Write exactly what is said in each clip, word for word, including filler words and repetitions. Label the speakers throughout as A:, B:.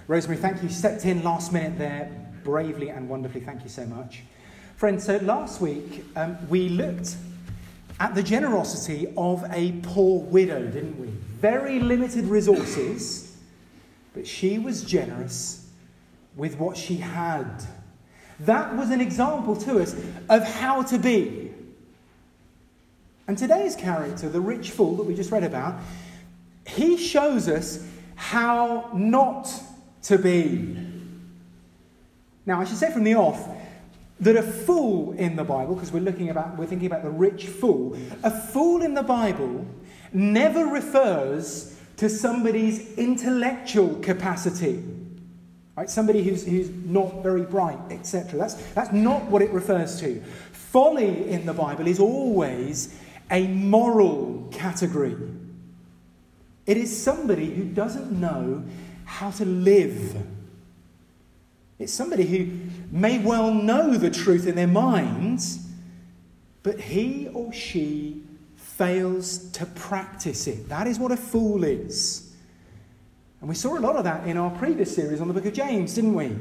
A: Rosemary, thank you. Stepped in last minute there, bravely and wonderfully. Thank you so much. Friends, so last week um, we looked at the generosity of a poor widow, didn't we? Very limited resources, but she was generous with what she had. That was an example to us of how to be. And today's character, the rich fool that we just read about, he shows us how not to be. Now, I should say from the off that a fool in the Bible, because we're looking about, we're thinking about the rich fool, a fool in the Bible never refers to somebody's intellectual capacity, right? Somebody who's who's not very bright, et cetera. That's that's not what it refers to. Folly in the Bible is always a moral category. It is somebody who doesn't know how to live. It's somebody who may well know the truth in their minds, but he or she fails to practice it. That is what a fool is. And we saw a lot of that in our previous series on the book of James, didn't we?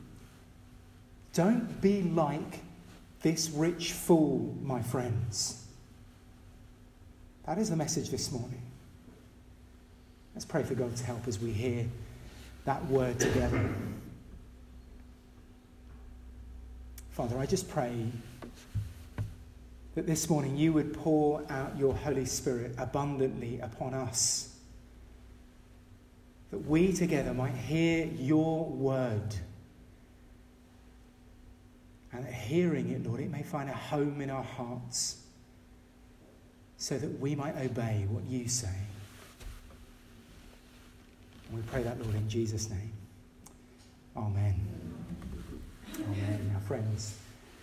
A: Don't be like this rich fool, my friends. That is the message this morning. Let's pray for God's help as we hear that word together. Father, I just pray that this morning you would pour out your Holy Spirit abundantly upon us, that we together might hear your word, and that hearing it, Lord, it may find a home in our hearts, so that we might obey what you say. And we pray that, Lord, in Jesus' name. Amen. Amen. Now, friends,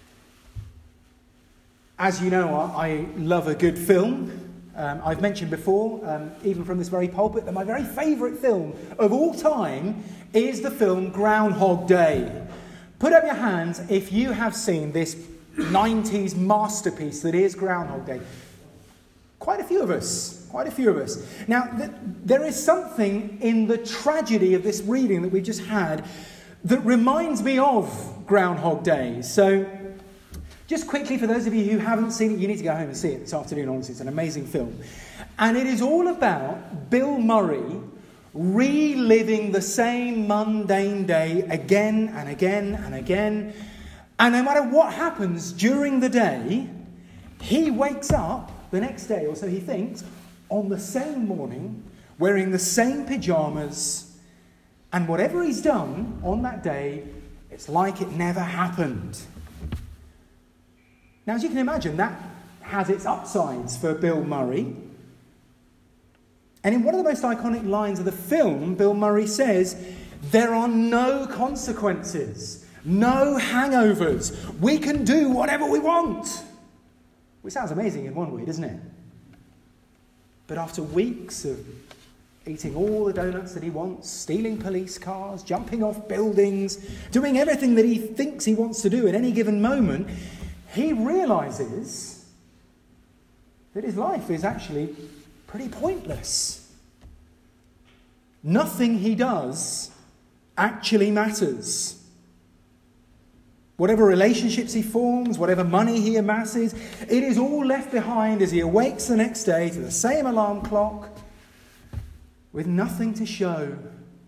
A: as you know, I love a good film. Um, I've mentioned before, um, even from this very pulpit, that my very favourite film of all time is the film Groundhog Day. Put up your hands if you have seen this nineties masterpiece that is Groundhog Day. Quite a few of us. Quite a few of us. Now, th- there is something in the tragedy of this reading that we just had that reminds me of Groundhog Day. So, just quickly, for those of you who haven't seen it, you need to go home and see it this afternoon, honestly. It's an amazing film. And it is all about Bill Murray reliving the same mundane day again and again and again. And no matter what happens during the day, he wakes up the next day, or so he thinks, on the same morning, wearing the same pyjamas, and whatever he's done on that day, it's like it never happened. Now, as you can imagine, that has its upsides for Bill Murray. And in one of the most iconic lines of the film, Bill Murray says, "There are no consequences, no hangovers. We can do whatever we want." Which sounds amazing in one way, doesn't it? But after weeks of eating all the donuts that he wants, stealing police cars, jumping off buildings, doing everything that he thinks he wants to do at any given moment, he realises that his life is actually pretty pointless. Nothing he does actually matters. Whatever relationships he forms, whatever money he amasses, it is all left behind as he awakes the next day to the same alarm clock with nothing to show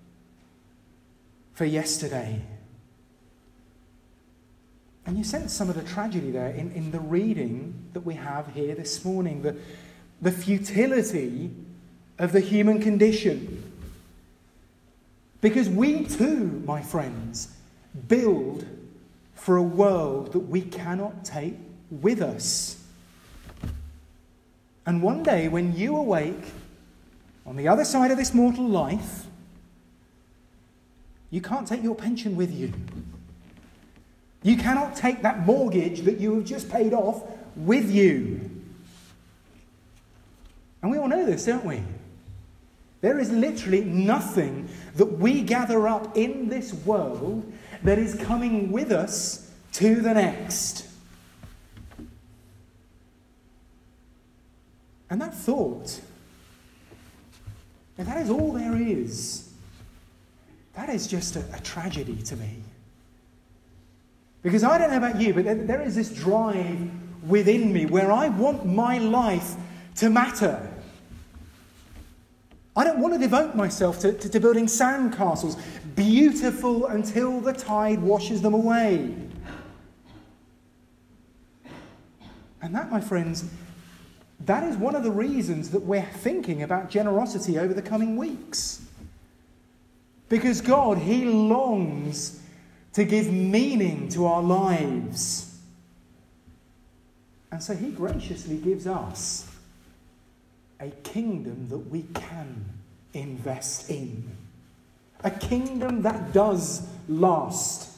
A: for yesterday. And you sense some of the tragedy there in, in the reading that we have here this morning, the, the futility of the human condition. Because we too, my friends, build for a world that we cannot take with us. And one day when you awake on the other side of this mortal life, you can't take your pension with you. You cannot take that mortgage that you have just paid off with you. And we all know this, don't we? There is literally nothing that we gather up in this world that is coming with us to the next. And that thought, if that is all there is, that is just a, a tragedy to me. Because I don't know about you, but there, there is this drive within me where I want my life to matter. I don't want to devote myself to, to, to building sandcastles, beautiful until the tide washes them away. And that, my friends, that is one of the reasons that we're thinking about generosity over the coming weeks. Because God, He longs to give meaning to our lives. And so He graciously gives us a kingdom that we can invest in. A kingdom that does last.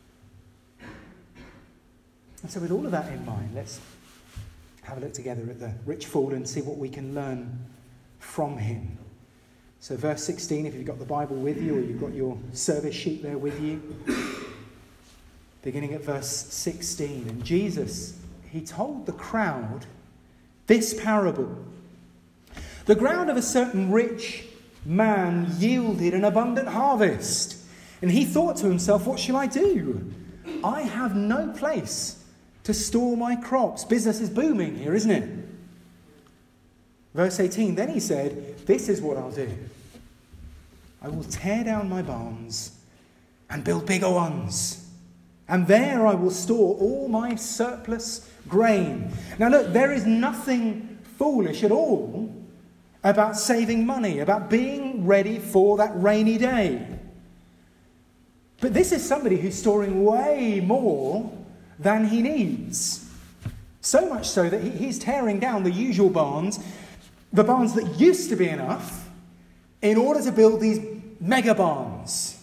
A: And so with all of that in mind, let's have a look together at the rich fool and see what we can learn from him. So verse sixteen, if you've got the Bible with you or you've got your service sheet there with you, beginning at verse sixteen. And Jesus, He told the crowd this parable. The ground of a certain rich man yielded an abundant harvest. And he thought to himself, what shall I do? I have no place to store my crops. Business is booming here, isn't it? Verse eighteen, then he said, this is what I'll do. I will tear down my barns and build bigger ones. And there I will store all my surplus grain. Now look, there is nothing foolish at all about saving money, about being ready for that rainy day. But this is somebody who's storing way more than he needs. So much so that he, he's tearing down the usual barns, the barns that used to be enough, in order to build these mega barns.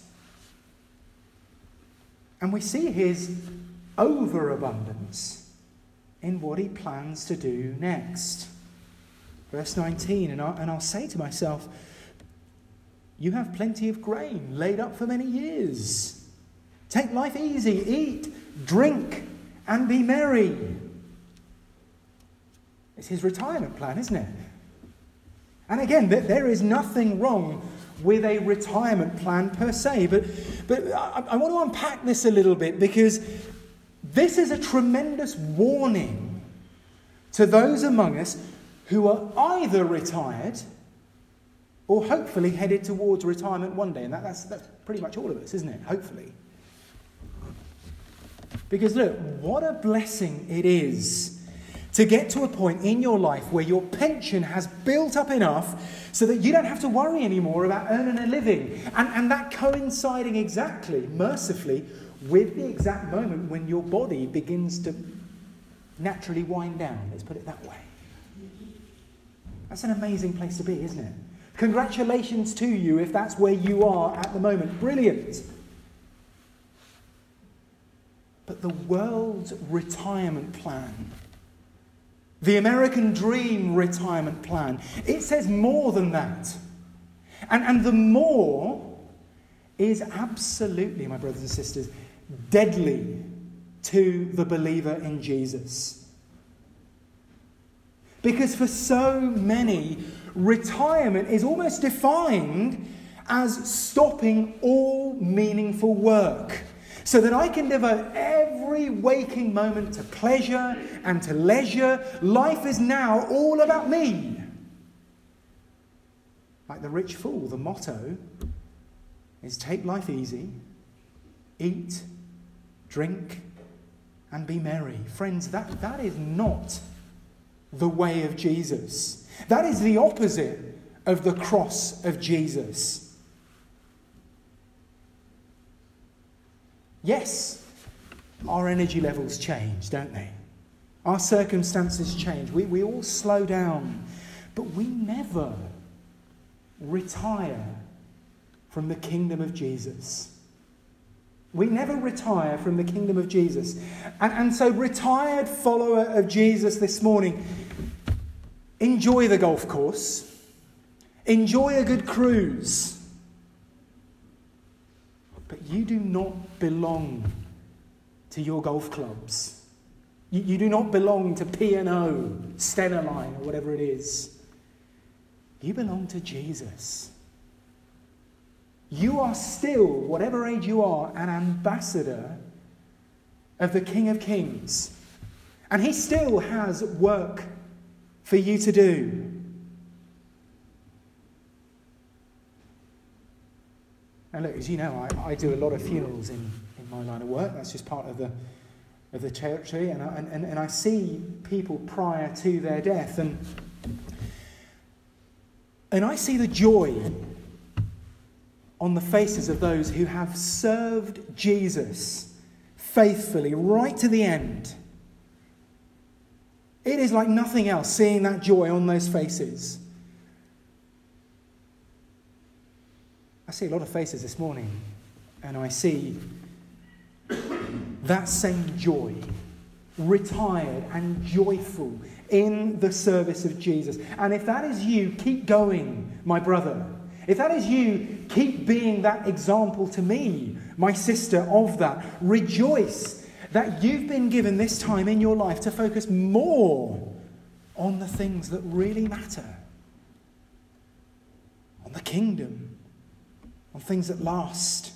A: And we see his overabundance in what he plans to do next. Verse nineteen, and, I, and I'll say to myself, you have plenty of grain laid up for many years. Take life easy, eat, drink, and be merry. It's his retirement plan, isn't it? And again, there is nothing wrong with a retirement plan per se, but, but I, I want to unpack this a little bit, because this is a tremendous warning to those among us who are either retired or hopefully headed towards retirement one day. And that, that's, that's pretty much all of us, isn't it? Hopefully. Because look, what a blessing it is to get to a point in your life where your pension has built up enough so that you don't have to worry anymore about earning a living. And, and that coinciding exactly, mercifully, with the exact moment when your body begins to naturally wind down. Let's put it that way. That's an amazing place to be, isn't it? Congratulations to you if that's where you are at the moment. Brilliant. But the world's retirement plan, the American dream retirement plan, it says more than that. And, and the more is absolutely, my brothers and sisters, deadly to the believer in Jesus. Because for so many, retirement is almost defined as stopping all meaningful work, so that I can devote every waking moment to pleasure and to leisure. Life is now all about me. Like the rich fool, the motto is take life easy, eat, drink, and be merry. Friends, that, that is not the way of Jesus. That is the opposite of the cross of Jesus. Yes, our energy levels change, don't they? Our circumstances change. We, we all slow down. But we never retire from the kingdom of Jesus. We never retire from the kingdom of Jesus. And, and so, retired follower of Jesus this morning, enjoy the golf course. Enjoy a good cruise. But you do not belong to your golf clubs. You, you do not belong to P and O, Stena Line, or whatever it is. You belong to Jesus. you are still, whatever age you are, an ambassador of the King of Kings. And he still has work for you to do. And look, as you know, I, I do a lot of funerals in, in my line of work. That's just part of the of the territory. And I, and, and I see people prior to their death. And, and I see the joy on the faces of those who have served Jesus faithfully right to the end. It is like nothing else, seeing that joy on those faces. I see a lot of faces this morning, and I see that same joy, retired and joyful in the service of Jesus. And if that is you, keep going, my brother. If that is you, keep being that example to me, my sister, of that. Rejoice that you've been given this time in your life to focus more on the things that really matter. On the kingdom. On things that last.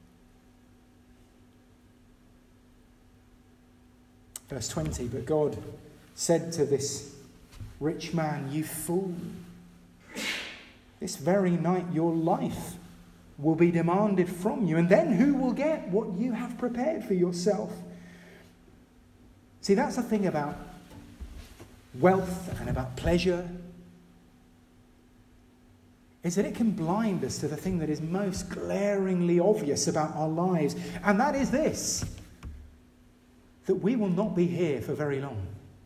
A: Verse twenty, but God said to this rich man, you fool, this very night your life will be demanded from you, and then who will get what you have prepared for yourself? See, that's the thing about wealth and about pleasure, is that it can blind us to the thing that is most glaringly obvious about our lives, and that is this, that we will not be here for very long.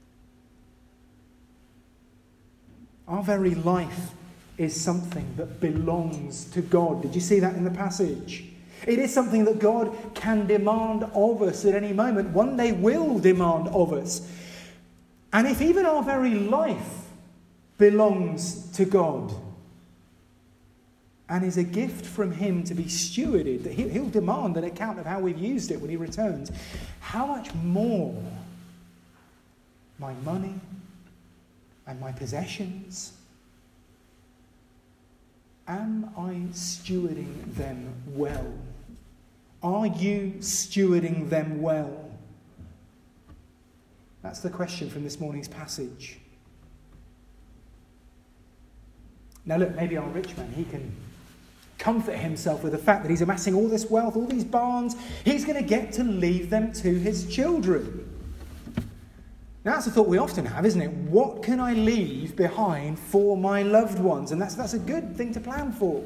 A: Our very life is something that belongs to God. Did you see that in the passage? It is something that God can demand of us at any moment. One day will demand of us. And if even our very life belongs to God and is a gift from him to be stewarded, that he'll demand an account of how we've used it when he returns, how much more my money and my possessions, am I stewarding them well? Are you stewarding them well? That's the question from this morning's passage. Now look, maybe our rich man, he can comfort himself with the fact that he's amassing all this wealth, all these barns. He's going to get to leave them to his children. Now that's a thought we often have, isn't it? What can I leave behind for my loved ones? And that's, that's a good thing to plan for.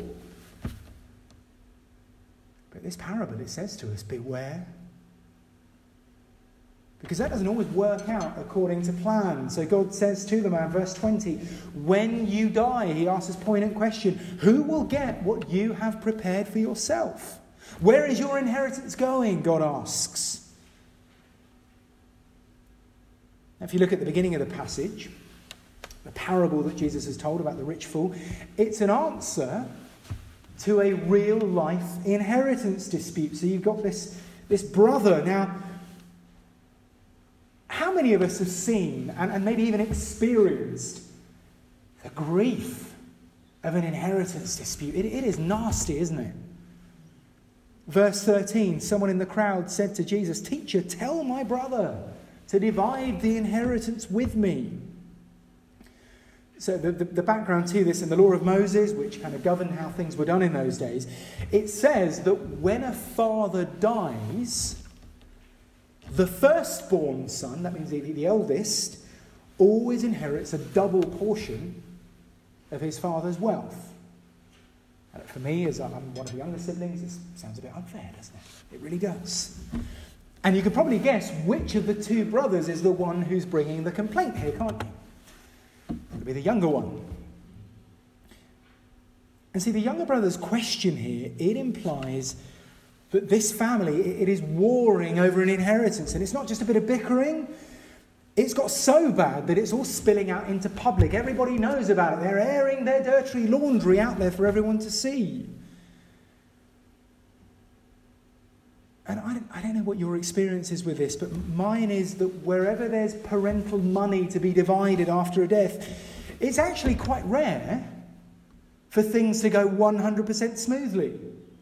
A: But this parable, it says to us, beware. Because that doesn't always work out according to plan. So God says to the man, verse twenty, when you die, he asks this poignant question, who will get what you have prepared for yourself? Where is your inheritance going? God asks. Now, if you look at the beginning of the passage, the parable that Jesus has told about the rich fool, it's an answer to a real life inheritance dispute. So you've got this, this brother. Now, how many of us have seen and, and maybe even experienced the grief of an inheritance dispute? It, it is nasty, isn't it? Verse thirteen, someone in the crowd said to Jesus, "Teacher, tell my brother to divide the inheritance with me." So the, the, the background to this in the law of Moses, which kind of governed how things were done in those days, it says that when a father dies, the firstborn son, that means the, the eldest, always inherits a double portion of his father's wealth. And for me, as I'm one of the younger siblings, it sounds a bit unfair, doesn't it? It really does. And you can probably guess which of the two brothers is the one who's bringing the complaint here, can't you? It'll be the younger one. And see, the younger brother's question here, it implies that this family, it is warring over an inheritance. And it's not just a bit of bickering. It's got so bad that it's all spilling out into public. Everybody knows about it. They're airing their dirty laundry out there for everyone to see. And I don't, I don't know what your experience is with this, but mine is that wherever there's parental money to be divided after a death, it's actually quite rare for things to go one hundred percent smoothly.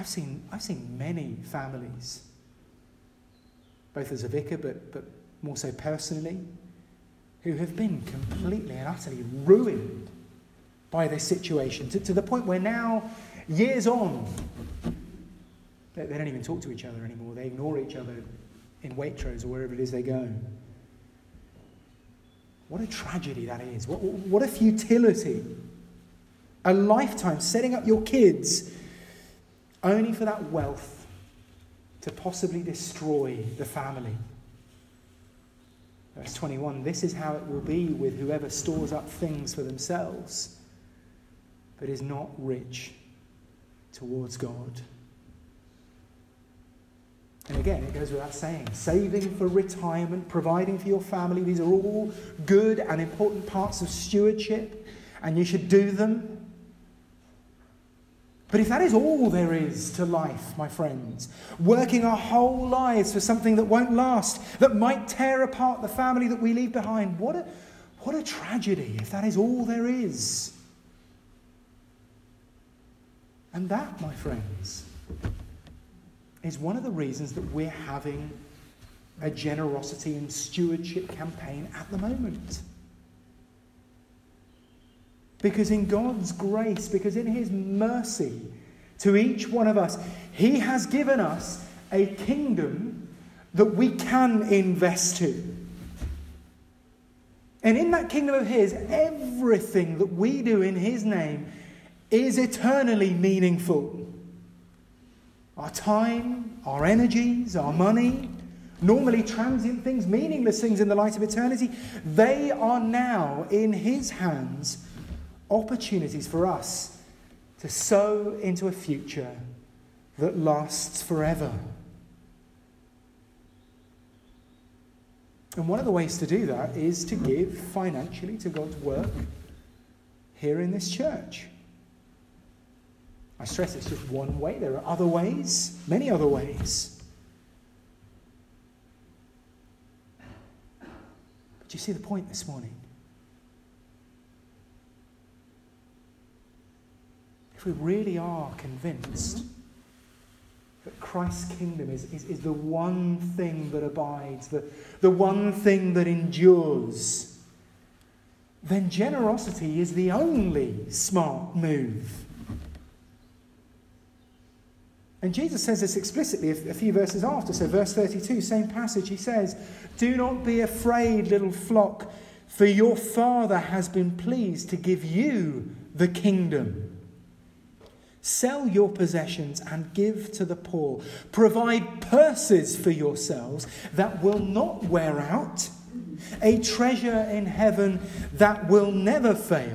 A: I've seen, I've seen many families, both as a vicar, but, but more so personally, who have been completely and utterly ruined by this situation, to, to the point where now, years on, they, they don't even talk to each other anymore. They ignore each other in Waitrose or wherever it is they go. What a tragedy that is. What, what a futility. A lifetime setting up your kids only for that wealth to possibly destroy the family. Verse twenty-one, this is how it will be with whoever stores up things for themselves, but is not rich towards God. And again, it goes without saying, saving for retirement, providing for your family, these are all good and important parts of stewardship, and you should do them. But if that is all there is to life, my friends, working our whole lives for something that won't last, that might tear apart the family that we leave behind, what a, what a tragedy if that is all there is. And that, my friends, is one of the reasons that we're having a generosity and stewardship campaign at the moment. Because in God's grace, because in his mercy to each one of us, he has given us a kingdom that we can invest to. And in that kingdom of his, everything that we do in his name is eternally meaningful. Our time, our energies, our money, normally transient things, meaningless things in the light of eternity, they are now in his hands, opportunities for us to sow into a future that lasts forever. And one of the ways to do that is to give financially to God's work here in this church. I stress it's just one way. There are other ways, many other ways. But you see the point this morning? If we really are convinced that Christ's kingdom is, is, is the one thing that abides, the, the one thing that endures, then generosity is the only smart move. And Jesus says this explicitly a, a few verses after. So verse thirty-two, same passage, he says, "Do not be afraid, little flock, for your Father has been pleased to give you the kingdom. Sell your possessions and give to the poor. Provide purses for yourselves that will not wear out, a treasure in heaven that will never fail,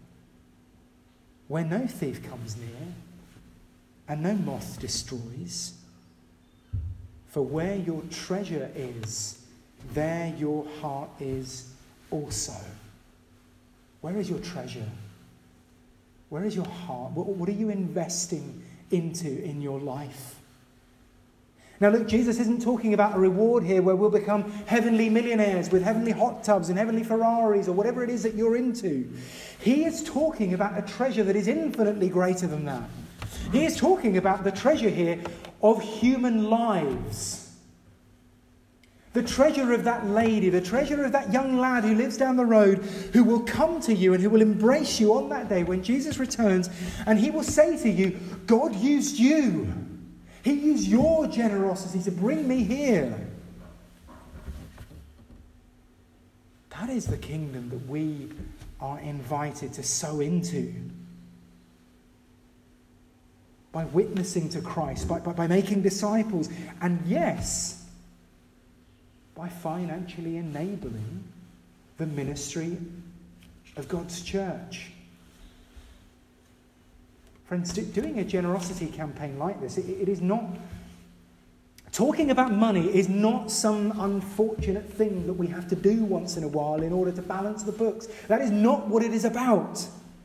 A: where no thief comes near and no moth destroys. For where your treasure is, there your heart is also." Where is your treasure? Where is your heart? What, what are you investing into in your life? Now look, Jesus isn't talking about a reward here where we'll become heavenly millionaires with heavenly hot tubs and heavenly Ferraris or whatever it is that you're into. He is talking about a treasure that is infinitely greater than that. He is talking about the treasure here of human lives. The treasure of that lady, the treasure of that young lad who lives down the road, who will come to you and who will embrace you on that day when Jesus returns, and he will say to you, God used you. He used your generosity to bring me here. That is the kingdom that we are invited to sow into. By witnessing to Christ, by, by, by making disciples, and yes, by financially enabling the ministry of God's church. Friends, do, doing a generosity campaign like this, it, it is not... Talking about money is not some unfortunate thing that we have to do once in a while in order to balance the books. That is not what it is about.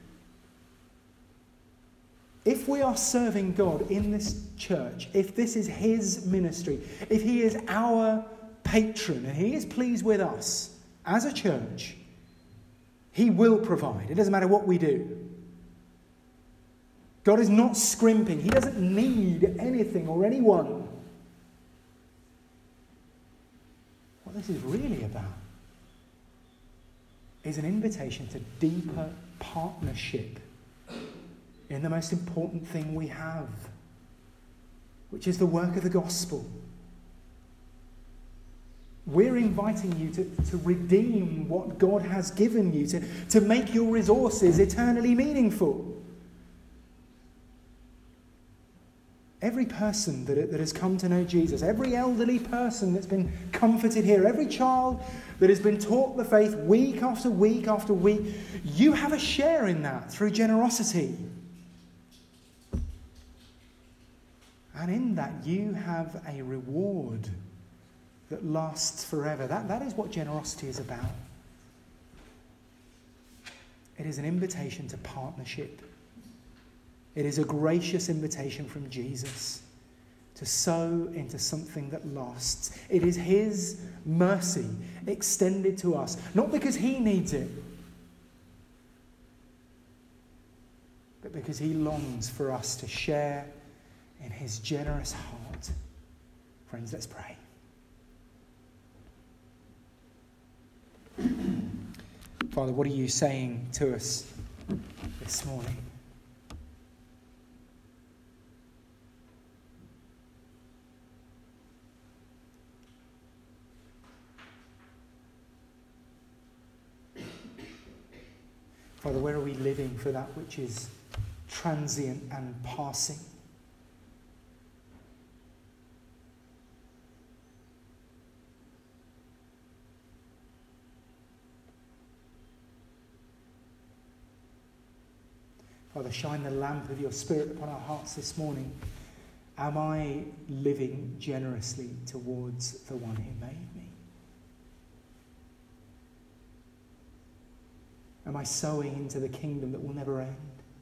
A: If we are serving God in this church, if this is his ministry, if he is our patron and he is pleased with us as a church, he will provide. It doesn't matter what we do. God is not scrimping. He doesn't need anything or anyone. What this is really about is an invitation to deeper partnership in the most important thing we have, which is the work of the gospel. We're inviting you to, to redeem what God has given you, to, to make your resources eternally meaningful. Every person that, that has come to know Jesus, every elderly person that's been comforted here, every child that has been taught the faith week after week after week, you have a share in that through generosity. And in that you have a reward that lasts forever. That, that is what generosity is about. It is an invitation to partnership. It is a gracious invitation from Jesus to sow into something that lasts. It is his mercy extended to us, not because he needs it, but because he longs for us to share in his generous heart. Friends, let's pray. Father, what are you saying to us this morning? Father, where are we living for that which is transient and passing? Father, shine the lamp of your Spirit upon our hearts this morning. Am I living generously towards the one who made me? Am I sowing into the kingdom that will never end?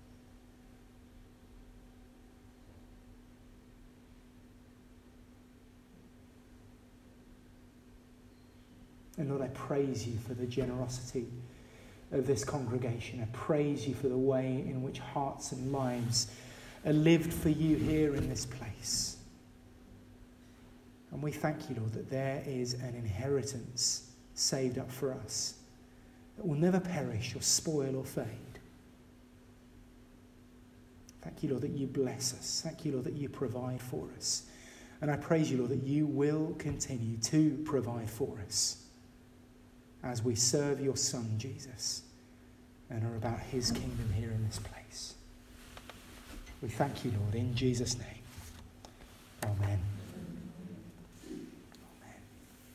A: And Lord, I praise you for the generosity of this congregation. I praise you for the way in which hearts and lives are lived for you here in this place. And we thank you, Lord, that there is an inheritance saved up for us that will never perish or spoil or fade. Thank you, Lord, that you bless us. Thank you, Lord, that you provide for us. And I praise you, Lord, that you will continue to provide for us as we serve your Son, Jesus, and are about his kingdom here in this place. We thank you, Lord, in Jesus' name.